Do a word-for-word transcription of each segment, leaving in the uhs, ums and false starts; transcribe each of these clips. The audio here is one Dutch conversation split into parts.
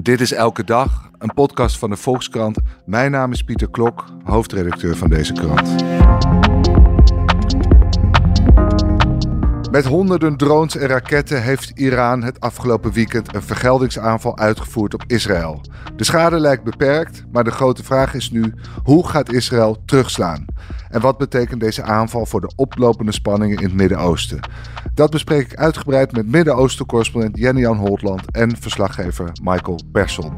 Dit is Elke Dag, een podcast van de Volkskrant. Mijn naam is Pieter Klok, hoofdredacteur van deze krant. Met honderden drones en raketten heeft Iran het afgelopen weekend een vergeldingsaanval uitgevoerd op Israël. De schade lijkt beperkt, maar de grote vraag is nu: hoe gaat Israël terugslaan? En wat betekent deze aanval voor de oplopende spanningen in het Midden-Oosten? Dat bespreek ik uitgebreid met Midden-Oosten-correspondent Jenny-Jan Holtland en verslaggever Michael Persson.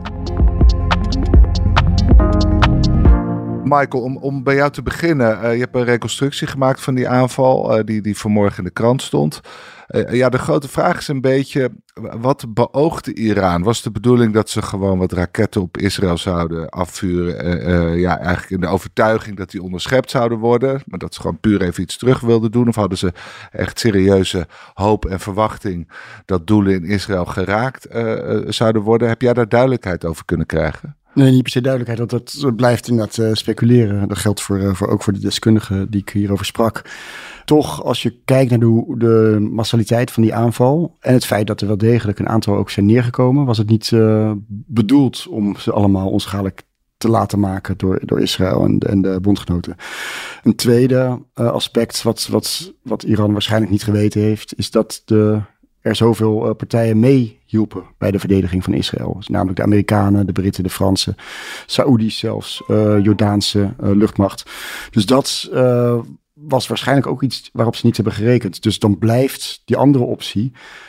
Michael, om, om bij jou te beginnen. Uh, je hebt een reconstructie gemaakt van die aanval uh, die, die vanmorgen in de krant stond. Uh, ja, de grote vraag is een beetje, wat beoogde Iran? Was de bedoeling dat ze gewoon wat raketten op Israël zouden afvuren? Uh, uh, ja, eigenlijk in de overtuiging dat die onderschept zouden worden. Maar dat ze gewoon puur even iets terug wilden doen. Of hadden ze echt serieuze hoop en verwachting dat doelen in Israël geraakt uh, uh, zouden worden? Heb jij daar duidelijkheid over kunnen krijgen? Nee, niet per se duidelijkheid, want dat blijft inderdaad uh, speculeren. Dat geldt voor, uh, voor, ook voor de deskundigen die ik hierover sprak. Toch, als je kijkt naar de, de massaliteit van die aanval en het feit dat er wel degelijk een aantal ook zijn neergekomen, was het niet uh, bedoeld om ze allemaal onschadelijk te laten maken door, door Israël en de, en de bondgenoten. Een tweede uh, aspect wat, wat, wat Iran waarschijnlijk niet geweten heeft, is dat de... er zoveel uh, partijen meehielpen bij de verdediging van Israël. Dus namelijk de Amerikanen, de Britten, de Fransen, Saoedi's zelfs, uh, Jordaanse uh, luchtmacht. Dus dat uh, was waarschijnlijk ook iets waarop ze niet hebben gerekend. Dus dan blijft die andere optie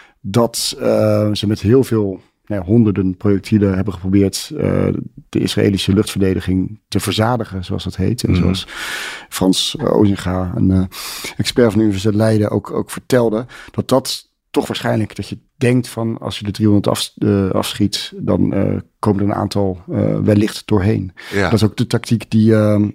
dat uh, ze met heel veel nou ja, honderden projectielen hebben geprobeerd uh, de Israëlische luchtverdediging te verzadigen, zoals dat heet. En mm. zoals Frans uh, Ozinga, een uh, expert van de Universiteit Leiden, ook, ook vertelde, dat dat toch waarschijnlijk dat je denkt van als je de driehonderd af, uh, afschiet, dan uh, komen er een aantal uh, wellicht doorheen. Ja. Dat is ook de tactiek die, uh,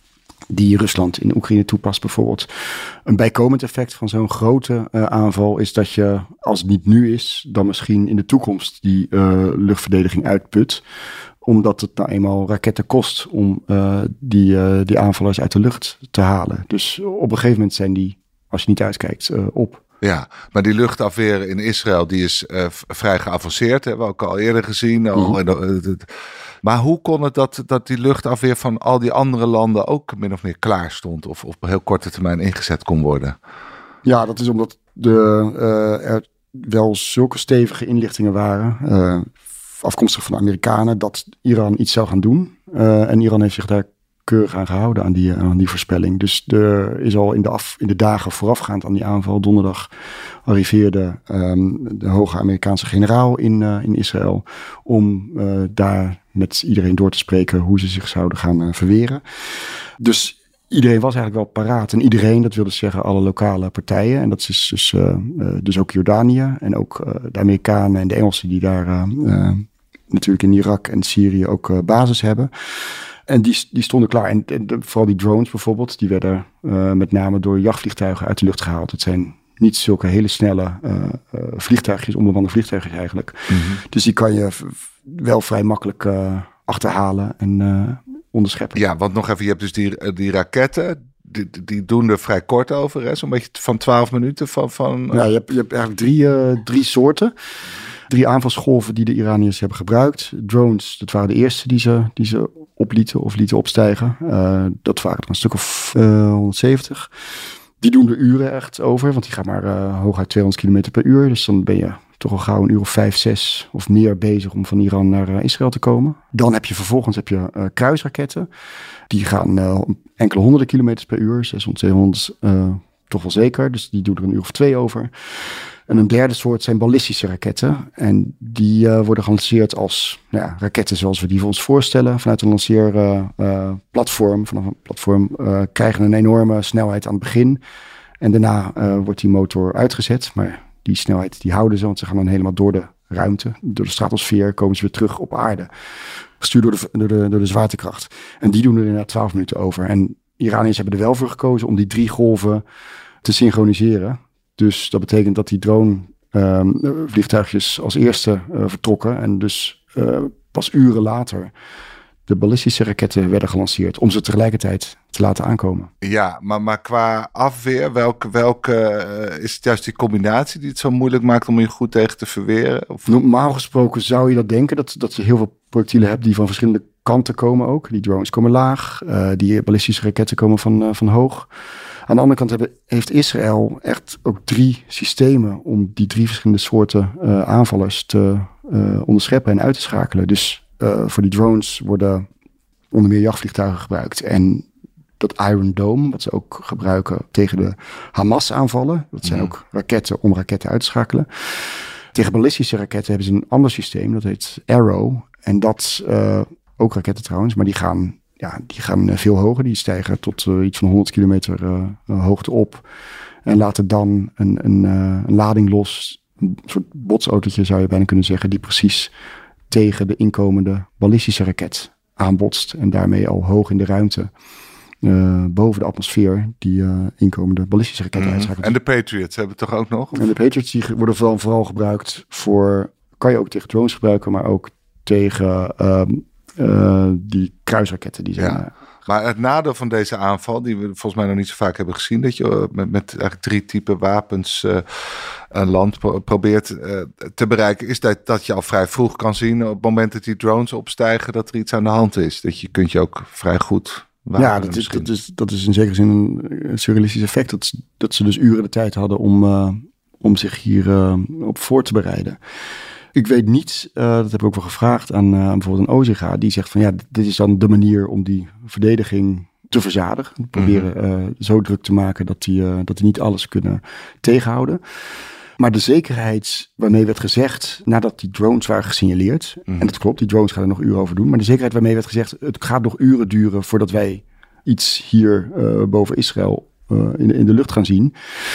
die Rusland in Oekraïne toepast bijvoorbeeld. Een bijkomend effect van zo'n grote uh, aanval is dat je, als het niet nu is, dan misschien in de toekomst die uh, luchtverdediging uitput. Omdat het nou eenmaal raketten kost om uh, die, uh, die aanvallers uit de lucht te halen. Dus op een gegeven moment zijn die, als je niet uitkijkt, uh, op. Ja, maar die luchtafweer in Israël die is uh, vrij geavanceerd. Hebben we ook al eerder gezien. Al, mm-hmm. uh, maar hoe kon het dat, dat die luchtafweer van al die andere landen ook min of meer klaar stond? Of op heel korte termijn ingezet kon worden? Ja, dat is omdat de, uh, er wel zulke stevige inlichtingen waren. Uh, afkomstig van de Amerikanen. Dat Iran iets zou gaan doen. Uh, en Iran heeft zich daar keurig aan gehouden aan die, aan die voorspelling. Dus er is al in de, af, in de dagen voorafgaand aan die aanval, donderdag, arriveerde um, de hoge Amerikaanse generaal in, uh, in Israël om uh, daar met iedereen door te spreken hoe ze zich zouden gaan uh, verweren. Dus iedereen was eigenlijk wel paraat. En iedereen, dat wil dus zeggen alle lokale partijen. En dat is dus, uh, uh, dus ook Jordanië en ook uh, de Amerikanen en de Engelsen die daar uh, uh, natuurlijk in Irak en Syrië ook uh, basis hebben. En die, die stonden klaar. En, en de, vooral die drones bijvoorbeeld, die werden uh, met name door jachtvliegtuigen uit de lucht gehaald. Het zijn niet zulke hele snelle uh, uh, vliegtuigjes, onbemande vliegtuigjes eigenlijk. Mm-hmm. Dus die kan je v- wel vrij makkelijk uh, achterhalen en uh, onderscheppen. Ja, want nog even, je hebt dus die, die raketten. Die, die doen er vrij kort over, hè? Zo'n beetje van twaalf minuten. Van, van, ja, je hebt, je hebt eigenlijk drie, uh, drie soorten. Drie aanvalsgolven die de Iraniërs hebben gebruikt. Drones, dat waren de eerste die ze, die ze oplieten of lieten opstijgen. Uh, dat waren er een stuk of uh, honderdzeventig. Die doen er uren echt over, want die gaan maar uh, hooguit tweehonderd kilometer per uur. Dus dan ben je toch al gauw een uur of vijf, zes of meer bezig om van Iran naar uh, Israël te komen. Dan heb je vervolgens heb je, uh, kruisraketten. Die gaan uh, enkele honderden kilometers per uur, zeshonderd, zevenhonderd uh, toch wel zeker. Dus die doen er een uur of twee over. En een derde soort zijn ballistische raketten. En die uh, worden gelanceerd als nou ja, raketten zoals we die voor ons voorstellen. Vanuit een lanceerplatform. Uh, vanaf een platform uh, krijgen een enorme snelheid aan het begin. En daarna uh, wordt die motor uitgezet. Maar die snelheid die houden ze, want ze gaan dan helemaal door de ruimte. Door de stratosfeer komen ze weer terug op aarde. Gestuurd door de, door de, door de zwaartekracht. En die doen er inderdaad twaalf minuten over. En Iraniërs hebben er wel voor gekozen om die drie golven te synchroniseren. Dus dat betekent dat die drone um, vliegtuigjes als eerste uh, vertrokken. En dus uh, pas uren later de ballistische raketten werden gelanceerd om ze tegelijkertijd te laten aankomen. Ja, maar, maar qua afweer, welke, welke uh, is het juist die combinatie die het zo moeilijk maakt om je goed tegen te verweren? Of? Normaal gesproken zou je dat denken, dat, dat je heel veel projectielen hebt die van verschillende kanten komen ook. Die drones komen laag, uh, die ballistische raketten komen van, uh, van hoog. Aan de andere kant hebben, heeft Israël echt ook drie systemen om die drie verschillende soorten uh, aanvallers te uh, onderscheppen en uit te schakelen. Dus uh, voor die drones worden onder meer jachtvliegtuigen gebruikt. En dat Iron Dome, wat ze ook gebruiken tegen de Hamas-aanvallen. Dat zijn ook raketten om raketten uit te schakelen. Tegen ballistische raketten hebben ze een ander systeem, dat heet Arrow. En dat, uh, ook raketten trouwens, maar die gaan, ja, die gaan veel hoger. Die stijgen tot uh, iets van honderd kilometer uh, hoogte op. En laten dan een, een, uh, een lading los. Een soort botsautootje zou je bijna kunnen zeggen, die precies tegen de inkomende ballistische raket aanbotst. En daarmee al hoog in de ruimte uh, boven de atmosfeer die uh, inkomende ballistische raketten mm. uitschakelt. En de Patriots hebben het toch ook nog? En de Patriots die worden vooral, vooral gebruikt voor, kan je ook tegen drones gebruiken, maar ook tegen uh, uh, die kruisraketten die zijn. Ja. Maar het nadeel van deze aanval, die we volgens mij nog niet zo vaak hebben gezien, dat je met, met eigenlijk drie typen wapens uh, een land pro- probeert uh, te bereiken, is dat, dat je al vrij vroeg kan zien op het moment dat die drones opstijgen, dat er iets aan de hand is. Dat je kunt je ook vrij goed wapenen. Ja, dat is, dat, is, dat is in zekere zin een surrealistisch effect. Dat, dat ze dus uren de tijd hadden om, uh, om zich hier uh, op voor te bereiden. Ik weet niet, uh, dat heb ik ook wel gevraagd aan, uh, aan bijvoorbeeld een Ozega. Die zegt van ja, dit is dan de manier om die verdediging te verzadigen. Proberen uh, zo druk te maken dat die, uh, dat die niet alles kunnen tegenhouden. Maar de zekerheid waarmee werd gezegd, nadat die drones waren gesignaleerd. Mm-hmm. En dat klopt, die drones gaan er nog uren over doen. Maar de zekerheid waarmee werd gezegd, het gaat nog uren duren voordat wij iets hier uh, boven Israël uh, in, in de lucht gaan zien.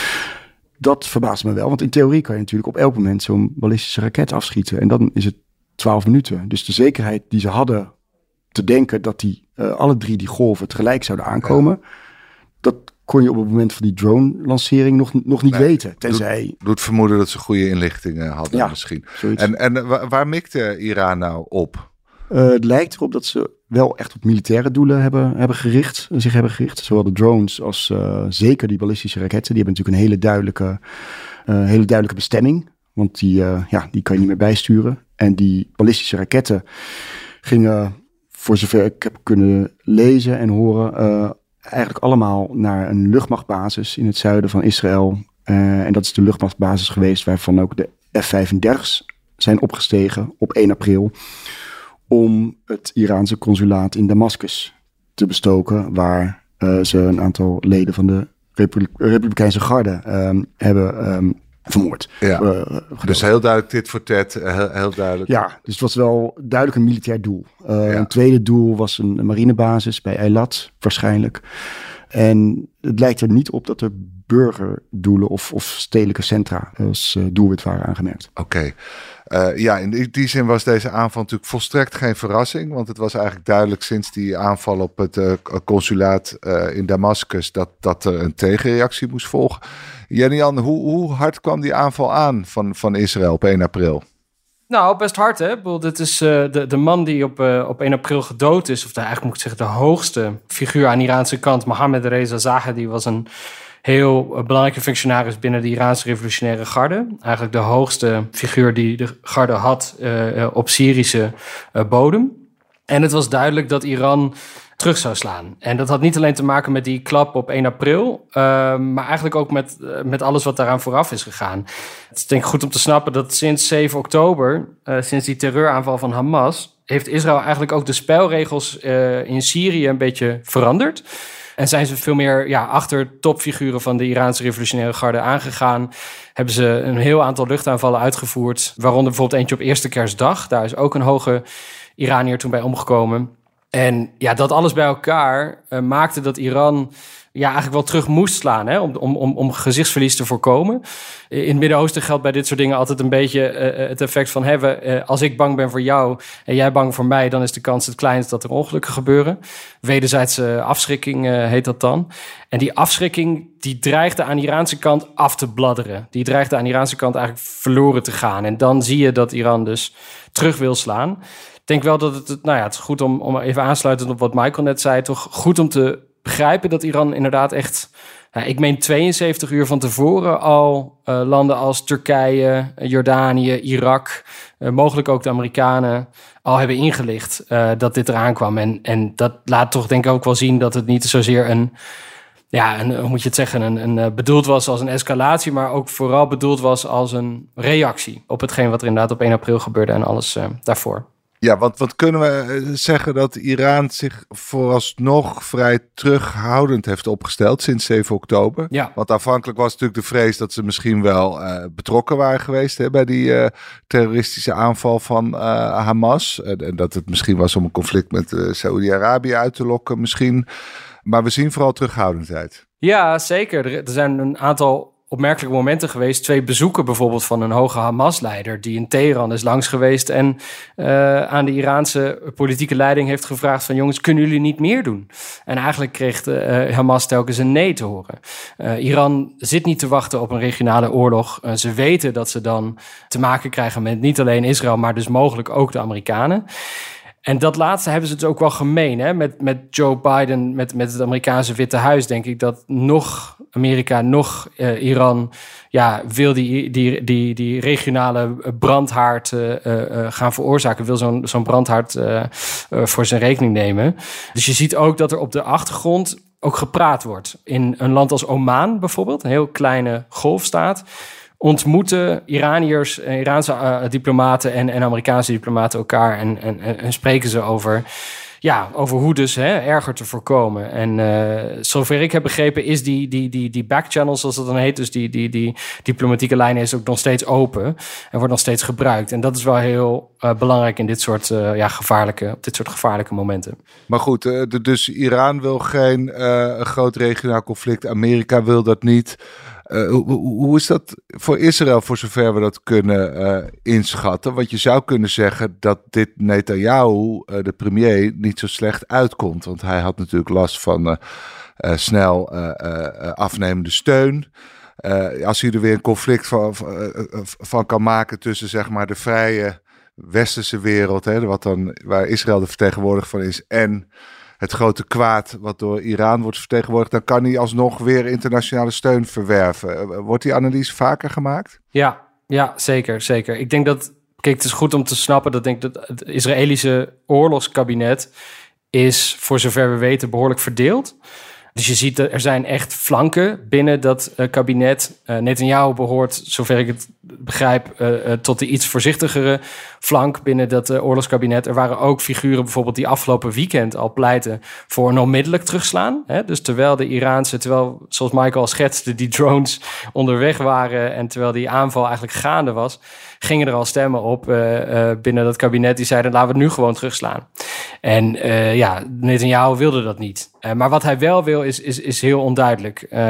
Dat verbaast me wel, want in theorie kan je natuurlijk op elk moment zo'n ballistische raket afschieten. En dan is het twaalf minuten. Dus de zekerheid die ze hadden te denken dat die uh, alle drie die golven tegelijk zouden aankomen. Ja. Dat kon je op het moment van die drone-lancering nog, nog niet nee, weten. Tenzij... Doet, doet vermoeden dat ze goede inlichtingen hadden ja, misschien. Zoiets. En, en waar, waar mikte Iran nou op? Uh, het lijkt erop dat ze wel echt op militaire doelen hebben, hebben gericht, zich hebben gericht. Zowel de drones als uh, zeker die ballistische raketten. Die hebben natuurlijk een hele duidelijke, uh, hele duidelijke bestemming. Want die, uh, ja, die kan je niet meer bijsturen. En die ballistische raketten gingen, voor zover ik heb kunnen lezen en horen, Uh, eigenlijk allemaal naar een luchtmachtbasis in het zuiden van Israël. Uh, en dat is de luchtmachtbasis geweest waarvan ook de F vijfendertig's zijn opgestegen op één april. Om het Iraanse consulaat in Damascus te bestoken, waar uh, ze een aantal leden van de Republi- Republikeinse garde um, hebben um, vermoord. Ja, uh, dus heel duidelijk dit voor Ted, heel, heel duidelijk. Ja, dus het was wel duidelijk een militair doel. Uh, ja. Een tweede doel was een, een marinebasis bij Eilat, waarschijnlijk. En het lijkt er niet op dat er burgerdoelen of, of stedelijke centra als uh, doelwit waren aangemerkt. Oké. Okay. Uh, ja, in die, die zin was deze aanval natuurlijk volstrekt geen verrassing. Want het was eigenlijk duidelijk sinds die aanval op het uh, consulaat uh, in Damascus dat, dat er een tegenreactie moest volgen. Jenny-Ann, hoe, hoe hard kwam die aanval aan van, van Israël op één april? Nou, best hard, hè? Ik bedoel, dit is uh, de, de man die op, uh, op één april gedood is. Of de, eigenlijk moet ik zeggen, de hoogste figuur aan de Iraanse kant. Mohammed Reza Zahedi was een heel uh, belangrijke functionaris binnen de Iraanse revolutionaire garde. Eigenlijk de hoogste figuur die de garde had uh, uh, op Syrische uh, bodem. En het was duidelijk dat Iran terug zou slaan. En dat had niet alleen te maken met die klap op één april... Uh, maar eigenlijk ook met, uh, met alles wat daaraan vooraf is gegaan. Het is denk ik goed om te snappen dat sinds zeven oktober... Uh, sinds die terreuraanval van Hamas... heeft Israël eigenlijk ook de spelregels uh, in Syrië een beetje veranderd. En zijn ze veel meer ja, achter topfiguren van de Iraanse revolutionaire garde aangegaan. Hebben ze een heel aantal luchtaanvallen uitgevoerd. Waaronder bijvoorbeeld eentje op eerste kerstdag. Daar is ook een hoge Iranier toen bij omgekomen. En ja, dat alles bij elkaar uh, maakte dat Iran ja, eigenlijk wel terug moest slaan, hè, om, om, om, om gezichtsverlies te voorkomen. In het Midden-Oosten geldt bij dit soort dingen altijd een beetje uh, het effect van... Hè, we, uh, als ik bang ben voor jou en jij bang voor mij... dan is de kans het kleinst dat er ongelukken gebeuren. Wederzijdse afschrikking uh, heet dat dan. En die afschrikking die dreigde aan de Iraanse kant af te bladderen. Die dreigde aan de Iraanse kant eigenlijk verloren te gaan. En dan zie je dat Iran dus terug wil slaan. Ik denk wel dat het, nou ja, het is goed om, om even aansluitend op wat Michael net zei... toch goed om te begrijpen dat Iran inderdaad echt... Ja, ik meen tweeënzeventig uur van tevoren al uh, landen als Turkije, Jordanië, Irak... Uh, mogelijk ook de Amerikanen al hebben ingelicht uh, dat dit eraan kwam. En, en dat laat toch denk ik ook wel zien dat het niet zozeer een... Ja, een, hoe moet je het zeggen, een, een, uh, bedoeld was als een escalatie... maar ook vooral bedoeld was als een reactie... op hetgeen wat er inderdaad op één april gebeurde en alles uh, daarvoor. Ja, want wat kunnen we zeggen dat Iran zich vooralsnog vrij terughoudend heeft opgesteld sinds zeven oktober? Ja. Want aanvankelijk was natuurlijk de vrees dat ze misschien wel uh, betrokken waren geweest hè, bij die uh, terroristische aanval van uh, Hamas. En, en dat het misschien was om een conflict met uh, Saoedi-Arabië uit te lokken misschien. Maar we zien vooral terughoudendheid. Ja, zeker. Er, er zijn een aantal opmerkelijke momenten geweest. Twee bezoeken bijvoorbeeld van een hoge Hamas-leider... die in Teheran is langs geweest... en uh, aan de Iraanse politieke leiding heeft gevraagd van... jongens, kunnen jullie niet meer doen? En eigenlijk kreeg de, uh, Hamas telkens een nee te horen. Uh, Iran zit niet te wachten op een regionale oorlog. Uh, ze weten dat ze dan te maken krijgen met niet alleen Israël... maar dus mogelijk ook de Amerikanen. En dat laatste hebben ze het ook wel gemeen. Hè? Met, met Joe Biden, met, met het Amerikaanse Witte Huis... denk ik dat nog Amerika, nog uh, Iran... ja, wil die, die, die, die regionale brandhaard uh, uh, gaan veroorzaken. Wil zo'n, zo'n brandhaard uh, uh, voor zijn rekening nemen. Dus je ziet ook dat er op de achtergrond ook gepraat wordt. In een land als Oman bijvoorbeeld, een heel kleine golfstaat... ontmoeten Iraniërs, Iraanse uh, diplomaten en, en Amerikaanse diplomaten elkaar... en, en, en spreken ze over, ja, over hoe dus hè, erger te voorkomen. En uh, zover ik heb begrepen is die, die, die, die backchannel, zoals dat dan heet... dus die, die, die diplomatieke lijn is ook nog steeds open... en wordt nog steeds gebruikt. En dat is wel heel uh, belangrijk in dit soort, uh, ja, gevaarlijke, op dit soort gevaarlijke momenten. Maar goed, uh, de, dus Iran wil geen uh, een groot regionaal conflict. Amerika wil dat niet... Uh, hoe, hoe is dat voor Israël, voor zover we dat kunnen uh, inschatten? Want je zou kunnen zeggen dat dit Netanyahu, uh, de premier, niet zo slecht uitkomt. Want hij had natuurlijk last van uh, uh, snel uh, uh, afnemende steun. Uh, als hij er weer een conflict van, uh, van kan maken tussen zeg maar, de vrije westerse wereld, hè, wat dan, waar Israël de vertegenwoordiger van is, en het grote kwaad wat door Iran wordt vertegenwoordigd, dan kan hij alsnog weer internationale steun verwerven. Wordt die analyse vaker gemaakt? Ja, ja, zeker, zeker. Ik denk dat, kijk, het is goed om te snappen dat, denk dat het Israëlische oorlogskabinet is, voor zover we weten, behoorlijk verdeeld. Dus je ziet dat er zijn echt flanken binnen dat uh, kabinet. Uh, Netanyahu behoort, zover ik het begrijp, uh, uh, tot de iets voorzichtigere flank binnen dat uh, oorlogskabinet. Er waren ook figuren bijvoorbeeld die afgelopen weekend al pleiten voor een onmiddellijk terugslaan. Hè? Dus terwijl de Iraanse, terwijl, zoals Michael al schetste, die drones onderweg waren en terwijl die aanval eigenlijk gaande was, gingen er al stemmen op uh, uh, binnen dat kabinet die zeiden, laten we het nu gewoon terugslaan. En uh, ja, Netanyahu wilde dat niet. Uh, maar wat hij wel wil is, is, is heel onduidelijk. Uh,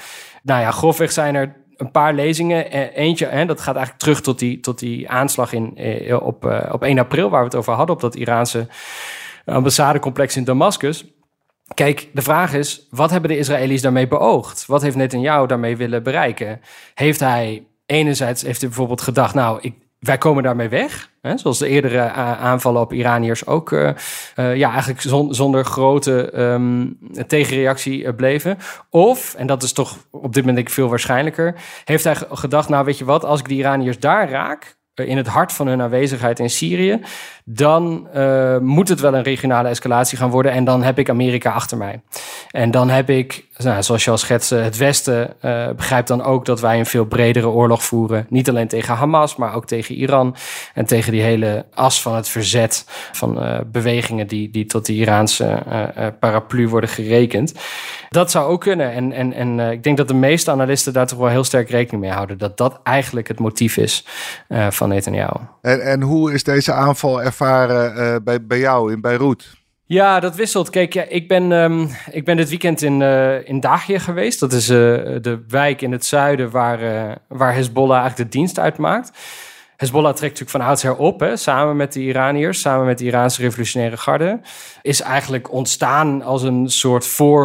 nou ja, grofweg zijn er een paar lezingen. Uh, eentje, en dat gaat eigenlijk terug tot die, tot die aanslag in, uh, op, uh, op één april, waar we het over hadden, op dat Iraanse ambassadecomplex in Damascus. Kijk, de vraag is, wat hebben de Israëli's daarmee beoogd? Wat heeft Netanyahu daarmee willen bereiken? Heeft hij enerzijds heeft hij bijvoorbeeld gedacht, nou, ik, wij komen daarmee weg. Hè, zoals de eerdere uh, aanvallen op Iraniërs ook uh, uh, ja, eigenlijk zon, zonder grote um, tegenreactie uh, bleven. Of, en dat is toch op dit moment denk ik veel waarschijnlijker, heeft hij gedacht, nou weet je wat, als ik die Iraniërs daar raak, in het hart van hun aanwezigheid in Syrië, dan uh, moet het wel een regionale escalatie gaan worden en dan heb ik Amerika achter mij. En dan heb ik, nou, zoals je al schetste, het Westen uh, begrijpt dan ook dat wij een veel bredere oorlog voeren. Niet alleen tegen Hamas, maar ook tegen Iran en tegen die hele as van het verzet van uh, bewegingen die, die tot de Iraanse uh, uh, paraplu worden gerekend. Dat zou ook kunnen. En, en, en uh, ik denk dat de meeste analisten daar toch wel heel sterk rekening mee houden. Dat dat eigenlijk het motief is uh, van Netanyahu. En, en hoe is deze aanval ervaren uh, bij, bij jou in Beirut? Ja, dat wisselt. Kijk, ja, ik, ben, um, ik ben dit weekend in, uh, in Dagje geweest. Dat is uh, de wijk in het zuiden waar, uh, waar Hezbollah eigenlijk de dienst uitmaakt. Hezbollah trekt natuurlijk van oudsher op, hè, samen met de Iraniërs, samen met de Iraanse revolutionaire garde. Is eigenlijk ontstaan als een soort voor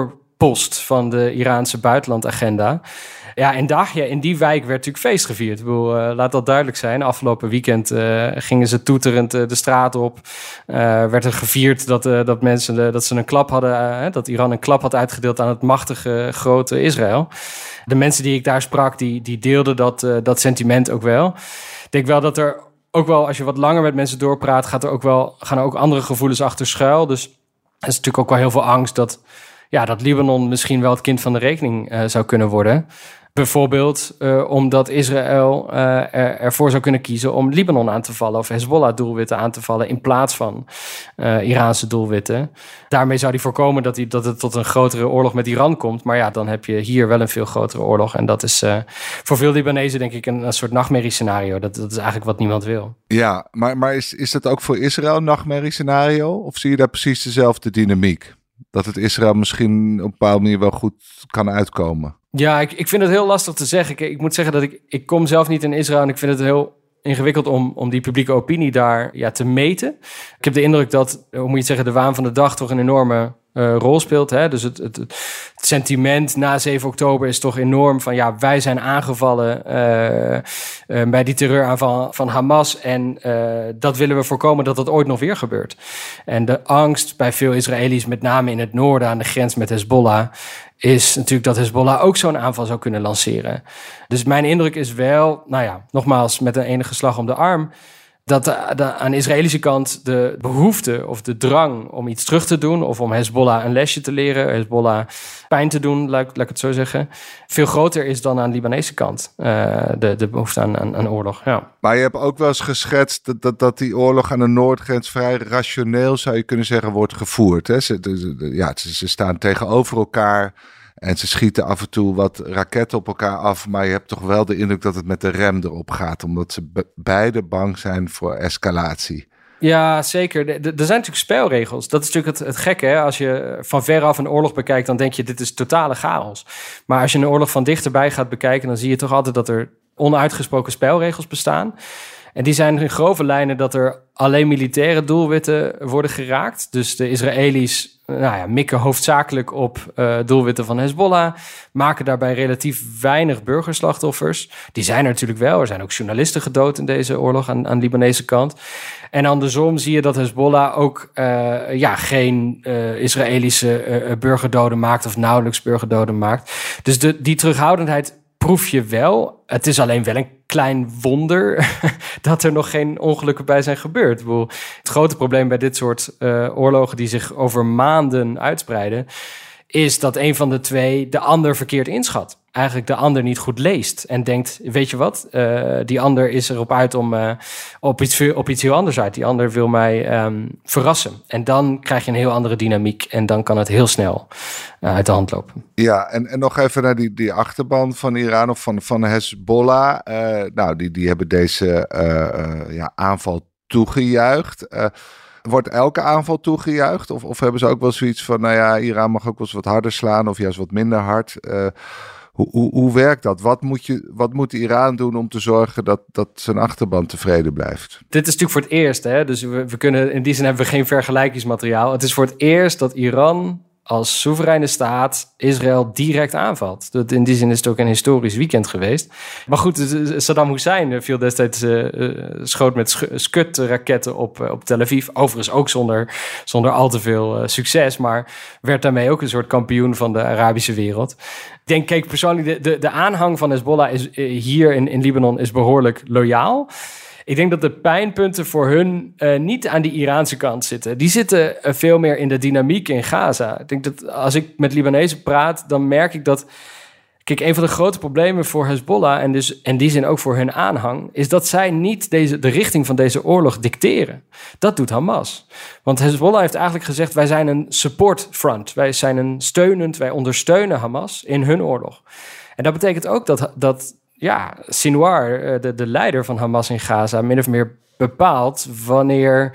post van de Iraanse buitenlandagenda. Ja, en Dahia, in die wijk werd natuurlijk feest gevierd. Ik bedoel, uh, laat dat duidelijk zijn. Afgelopen weekend uh, gingen ze toeterend uh, de straat op. Uh, werd er gevierd dat, uh, dat mensen uh, dat ze een klap hadden, uh, dat Iran een klap had uitgedeeld aan het machtige grote Israël. De mensen die ik daar sprak, die, die deelden dat, uh, dat sentiment ook wel. Ik denk wel dat er ook wel, als je wat langer met mensen doorpraat, gaat er ook wel, gaan er ook andere gevoelens achter schuil. Dus er is natuurlijk ook wel heel veel angst dat, ja, dat Libanon misschien wel het kind van de rekening uh, zou kunnen worden. Bijvoorbeeld uh, omdat Israël uh, er, ervoor zou kunnen kiezen om Libanon aan te vallen of Hezbollah-doelwitten aan te vallen in plaats van uh, Iraanse doelwitten. Daarmee zou hij voorkomen dat, hij, dat het tot een grotere oorlog met Iran komt. Maar ja, dan heb je hier wel een veel grotere oorlog. En dat is uh, voor veel Libanezen denk ik een, een soort nachtmerriescenario. Dat, dat is eigenlijk wat niemand wil. Ja, maar, maar is, is dat ook voor Israël een nachtmerriescenario? Of zie je daar precies dezelfde dynamiek? Dat het Israël misschien op een bepaalde manier wel goed kan uitkomen? Ja, ik, ik vind het heel lastig te zeggen. Ik, ik moet zeggen dat ik, ik kom zelf niet in Israël en ik vind het heel ingewikkeld om, om die publieke opinie daar ja, te meten. Ik heb de indruk dat, hoe moet je het zeggen, de waan van de dag toch een enorme uh, rol speelt. Hè? Dus het, het, het sentiment na zeven oktober is toch enorm van ja, wij zijn aangevallen uh, uh, bij die terreuraanval van Hamas en uh, dat willen we voorkomen dat dat ooit nog weer gebeurt. En de angst bij veel Israëli's, met name in het noorden aan de grens met Hezbollah, is natuurlijk dat Hezbollah ook zo'n aanval zou kunnen lanceren. Dus mijn indruk is wel, nou ja, nogmaals met een enige slag om de arm, dat de, de, aan de Israëlische kant de behoefte of de drang om iets terug te doen of om Hezbollah een lesje te leren, Hezbollah pijn te doen, laat, laat ik het zo zeggen, veel groter is dan aan de Libanese kant. Uh, de, de behoefte aan, aan, aan oorlog, ja. Maar je hebt ook wel eens geschetst dat, dat, dat die oorlog aan de noordgrens vrij rationeel, zou je kunnen zeggen, wordt gevoerd. Hè? Ze, de, de, ja, ze, ze staan tegenover elkaar en ze schieten af en toe wat raketten op elkaar af, maar je hebt toch wel de indruk dat het met de rem erop gaat, omdat ze be- beide bang zijn voor escalatie. Ja, zeker. Er zijn natuurlijk spelregels. Dat is natuurlijk het, het gekke. Hè? Als je van veraf een oorlog bekijkt, dan denk je, dit is totale chaos. Maar als je een oorlog van dichterbij gaat bekijken, dan zie je toch altijd dat er onuitgesproken spelregels bestaan. En die zijn in grove lijnen dat er alleen militaire doelwitten worden geraakt. Dus de Israëli's nou ja, mikken hoofdzakelijk op uh, doelwitten van Hezbollah, maken daarbij relatief weinig burgerslachtoffers. Die zijn er natuurlijk wel. Er zijn ook journalisten gedood in deze oorlog aan, aan de Libanese kant. En andersom zie je dat Hezbollah ook uh, ja, geen uh, Israëlische uh, burgerdoden maakt of nauwelijks burgerdoden maakt. Dus de, die terughoudendheid proef je wel. Het is alleen wel een klein wonder dat er nog geen ongelukken bij zijn gebeurd. Ik bedoel, het grote probleem bij dit soort uh, oorlogen die zich over maanden uitspreiden, is dat een van de twee de ander verkeerd inschat. Eigenlijk de ander niet goed leest en denkt, weet je wat, uh, die ander is erop uit om uh, op, iets, op iets heel anders uit. Die ander wil mij um, verrassen. En dan krijg je een heel andere dynamiek en dan kan het heel snel uh, uit de hand lopen. Ja, en, en nog even naar die, die achterban van Iran of van, van Hezbollah. Uh, nou, die, die hebben deze uh, uh, ja, aanval toegejuicht. Uh, Wordt elke aanval toegejuicht? Of, of hebben ze ook wel zoiets van, nou ja, Iran mag ook wel eens wat harder slaan of juist wat minder hard? Uh, hoe, hoe, hoe werkt dat? Wat moet, je, wat moet Iran doen om te zorgen dat, dat zijn achterban tevreden blijft? Dit is natuurlijk voor het eerst, hè? Dus we, we kunnen, in die zin hebben we geen vergelijkingsmateriaal. Het is voor het eerst dat Iran als soevereine staat Israël direct aanvalt. In die zin is het ook een historisch weekend geweest. Maar goed, Saddam Hussein viel destijds uh, schoot met sch- Scud-raketten op, uh, op Tel Aviv. Overigens ook zonder, zonder al te veel uh, succes, maar werd daarmee ook een soort kampioen van de Arabische wereld. Ik denk, kijk, persoonlijk, de, de, de aanhang van Hezbollah is, uh, hier in, in Libanon is behoorlijk loyaal. Ik denk dat de pijnpunten voor hun uh, niet aan die Iraanse kant zitten. Die zitten uh, veel meer in de dynamiek in Gaza. Ik denk dat als ik met Libanezen praat, dan merk ik dat, kijk, een van de grote problemen voor Hezbollah en dus in die zin ook voor hun aanhang, is dat zij niet deze, de richting van deze oorlog dicteren. Dat doet Hamas. Want Hezbollah heeft eigenlijk gezegd, wij zijn een support front. Wij zijn een steunend, wij ondersteunen Hamas in hun oorlog. En dat betekent ook dat, dat ja, Sinwar, de, de leider van Hamas in Gaza, min of meer bepaalt wanneer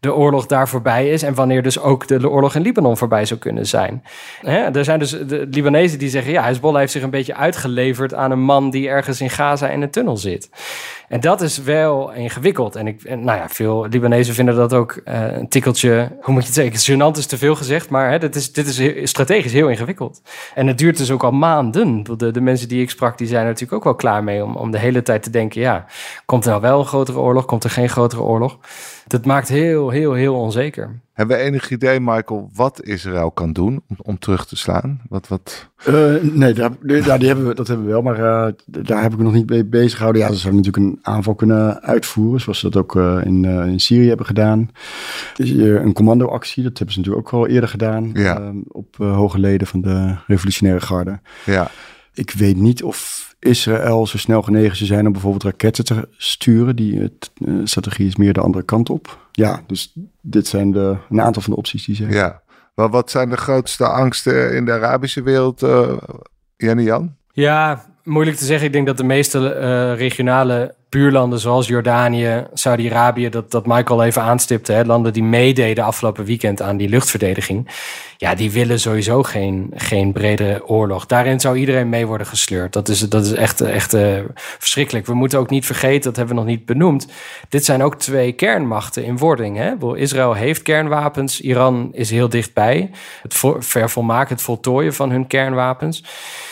de oorlog daar voorbij is en wanneer dus ook de, de oorlog in Libanon voorbij zou kunnen zijn. Hè? Er zijn dus de Libanezen die zeggen, ja, Hezbollah heeft zich een beetje uitgeleverd aan een man die ergens in Gaza in een tunnel zit. En dat is wel ingewikkeld. En, ik, en nou ja, veel Libanezen vinden dat ook uh, een tikkeltje, hoe moet je het zeggen, gênant is te veel gezegd, maar hè, dit is, dit is heel, strategisch heel ingewikkeld. En het duurt dus ook al maanden. De, de mensen die ik sprak, die zijn er natuurlijk ook wel klaar mee om, om de hele tijd te denken, ja, komt er nou wel een grotere oorlog, komt er geen grotere oorlog? Dat maakt heel, heel, heel onzeker. Hebben we enig idee, Michael, wat Israël kan doen om, om terug te slaan? Wat, wat... Uh, nee, daar, daar, die hebben we, dat hebben we wel, maar uh, daar heb ik me nog niet mee bezig gehouden. Ja, ze zouden natuurlijk een aanval kunnen uitvoeren, zoals ze dat ook uh, in, uh, in Syrië hebben gedaan. Dus, uh, een commandoactie, dat hebben ze natuurlijk ook al eerder gedaan, ja. uh, op uh, hoge leden van de revolutionaire garde. Ja. Ik weet niet of Israël zo snel genegen zou zijn om bijvoorbeeld raketten te sturen. Die uh, strategie is meer de andere kant op. Ja, dus dit zijn de, een aantal van de opties die ze hebben. Ja, maar wat zijn de grootste angsten in de Arabische wereld, uh, Jenny-Jan? Ja, moeilijk te zeggen. Ik denk dat de meeste uh, regionale buurlanden zoals Jordanië, Saudi-Arabië, dat, dat Michael even aanstipte, hè, landen die meededen afgelopen weekend aan die luchtverdediging, ja, die willen sowieso geen, geen bredere oorlog. Daarin zou iedereen mee worden gesleurd. Dat is, dat is echt, echt uh, verschrikkelijk. We moeten ook niet vergeten, dat hebben we nog niet benoemd, dit zijn ook twee kernmachten in wording. Hè? Israël heeft kernwapens, Iran is heel dichtbij. Het vo- vervolmaken, het voltooien van hun kernwapens.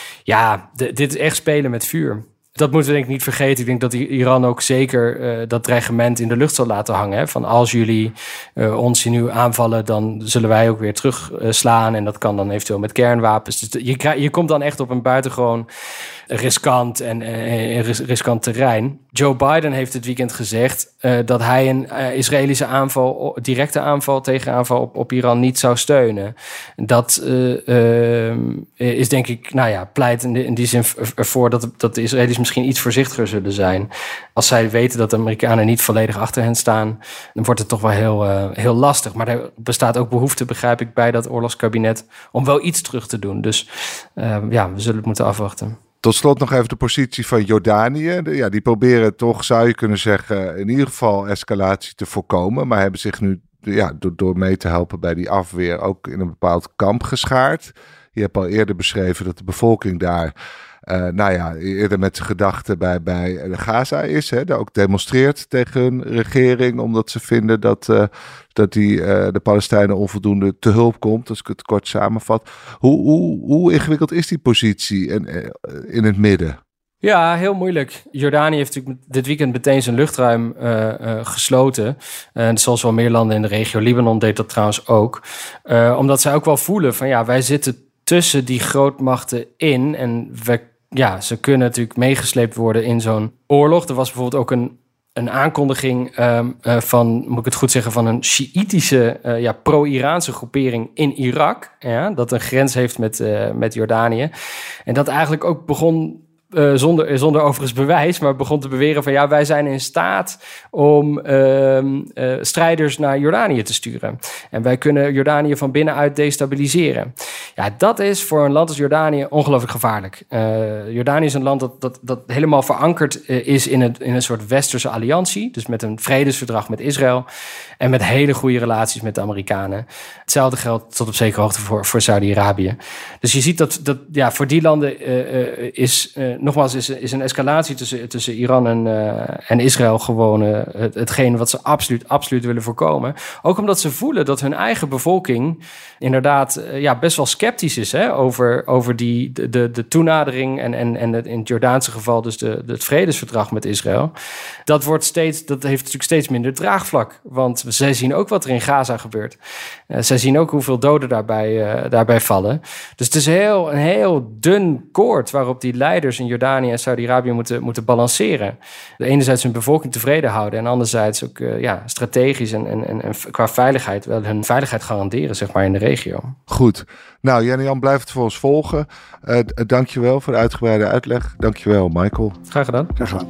Ja, d- dit is echt spelen met vuur. Dat moeten we denk ik niet vergeten. Ik denk dat Iran ook zeker uh, dat dreigement in de lucht zal laten hangen. Hè? Van als jullie uh, ons nu aanvallen, dan zullen wij ook weer terugslaan. Uh, en dat kan dan eventueel met kernwapens. Dus je, krijg, je komt dan echt op een buitengewoon riskant en uh, ris- riskant terrein. Joe Biden heeft dit weekend gezegd uh, dat hij een uh, Israëlische aanval, directe aanval, tegenaanval op, op Iran niet zou steunen. Dat uh, uh, is denk ik, nou ja, pleit in, de, in die zin ervoor dat, dat de Israëli's misschien iets voorzichtiger zullen zijn. Als zij weten dat de Amerikanen niet volledig achter hen staan, dan wordt het toch wel heel, uh, heel lastig. Maar er bestaat ook behoefte, begrijp ik, bij dat oorlogskabinet om wel iets terug te doen. Dus uh, ja, we zullen het moeten afwachten. Tot slot nog even de positie van Jordanië. Ja, die proberen toch, zou je kunnen zeggen, in ieder geval escalatie te voorkomen. Maar hebben zich nu ja, door, door mee te helpen bij die afweer ook in een bepaald kamp geschaard. Je hebt al eerder beschreven dat de bevolking daar, uh, nou ja, eerder met zijn gedachten bij, bij Gaza is. Hè, daar ook demonstreert tegen hun regering, omdat ze vinden dat, uh, dat die, uh, de Palestijnen onvoldoende te hulp komt. Als ik het kort samenvat. Hoe, hoe, hoe ingewikkeld is die positie in, in het midden? Ja, heel moeilijk. Jordanië heeft natuurlijk dit weekend meteen zijn luchtruim uh, uh, gesloten. Uh, zoals wel meer landen in de regio. Libanon deed dat trouwens ook. Uh, omdat zij ook wel voelen van ja, wij zitten tussen die grootmachten in. En we, ja, ze kunnen natuurlijk meegesleept worden in zo'n oorlog. Er was bijvoorbeeld ook een, een aankondiging um, uh, van, moet ik het goed zeggen, van een Sjiïtische, uh, ja, pro-Iraanse groepering in Irak. Ja, dat een grens heeft met, uh, met Jordanië. En dat eigenlijk ook begon Uh, zonder, zonder overigens bewijs, maar begon te beweren van ja, wij zijn in staat om uh, uh, strijders naar Jordanië te sturen. En wij kunnen Jordanië van binnenuit destabiliseren. Ja, dat is voor een land als Jordanië ongelooflijk gevaarlijk. Uh, Jordanië is een land dat, dat, dat helemaal verankerd uh, is in een, in een soort westerse alliantie. Dus met een vredesverdrag met Israël en met hele goede relaties met de Amerikanen. Hetzelfde geldt tot op zekere hoogte voor, voor Saudi-Arabië. Dus je ziet dat, dat ja, voor die landen uh, uh, is uh, nogmaals, is, is een escalatie tussen, tussen Iran en, uh, en Israël gewoon uh, het, hetgeen wat ze absoluut, absoluut willen voorkomen. Ook omdat ze voelen dat hun eigen bevolking inderdaad uh, ja, best wel sceptisch is hè, over, over die, de, de, de toenadering en, en, en het, in het Jordaanse geval dus de, de, het vredesverdrag met Israël. Dat, wordt steeds, dat heeft natuurlijk steeds minder draagvlak, want zij zien ook wat er in Gaza gebeurt. Uh, zij zien ook hoeveel doden daarbij, uh, daarbij vallen. Dus het is heel, een heel dun koord waarop die leiders in Jordanië en Saudi-Arabië moeten, moeten balanceren. De enerzijds hun bevolking tevreden houden en anderzijds ook uh, ja, strategisch en, en, en qua veiligheid wel hun veiligheid garanderen, zeg maar, in de regio. Goed. Nou, Jenny-Jan, blijf het voor ons volgen. Uh, Dank je wel voor de uitgebreide uitleg. Dank je wel, Michael. Graag gedaan. Graag gedaan.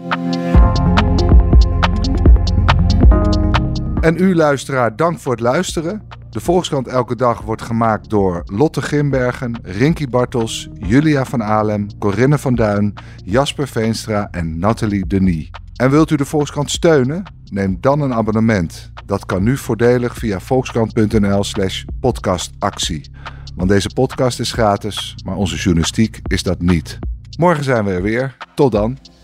En u, luisteraar, dank voor het luisteren. De Volkskrant Elke Dag wordt gemaakt door Lotte Grimbergen, Rinky Bartels, Julia van Alem, Corinne van Duin, Jasper Veenstra en Nathalie Denis. En wilt u de Volkskrant steunen? Neem dan een abonnement. Dat kan nu voordelig via volkskrant.nl slash podcastactie. Want deze podcast is gratis, maar onze journalistiek is dat niet. Morgen zijn we er weer. Tot dan.